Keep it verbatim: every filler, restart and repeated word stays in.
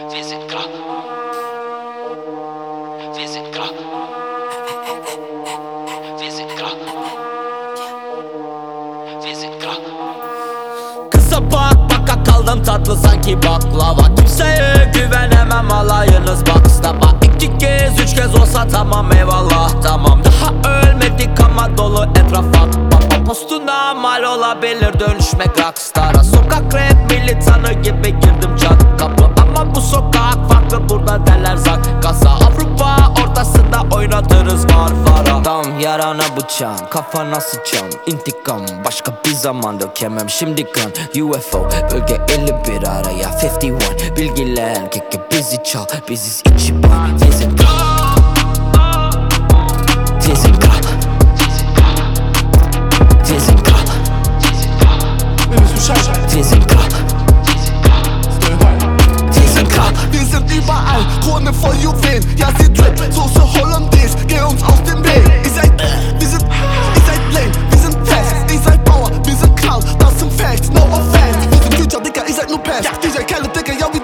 Wir sind krank. Wir sind krank. Wir sind krank. Wir sind krank. Kısa bak baka kaldım tatlı sanki baklava. Kimseye güvenemem, alayınız bakstaba. İki kez üç kez olsa tamam eyvallah tamam. Daha ölmedik ama dolu etrafa. Baba postuna mal olabilir dönüşmek rockstara. Sokak rap militanı gibi girdim çat kapı. Ama bu sokak farklı, burada derler zak kasa. Avrupa ortasında oynatırız var fara. Tam yarana bıçağım, kafana sıçam. İntikam başka bir zaman dökemem şimdi kan. U F O bölge elli bir araya elli bir. Bilgiler keke bizi çal, biziz içi ban. Tezin kal, tezin kal, tezin kal, tezin kal, tezin kal. Wir sind überall, Krone voll Juwelen. Ja, sie drip, Soße Hollandaise. Geh uns aus dem Weg. Ihr seid, wir sind, ihr seid lame, wir sind fest. Ihr seid Bauer, wir sind Clown, das sind Facts, no offense. Wir sind Future, Dicker, ihr seid nur Pest. D J Khaled, Dicker, ja, wir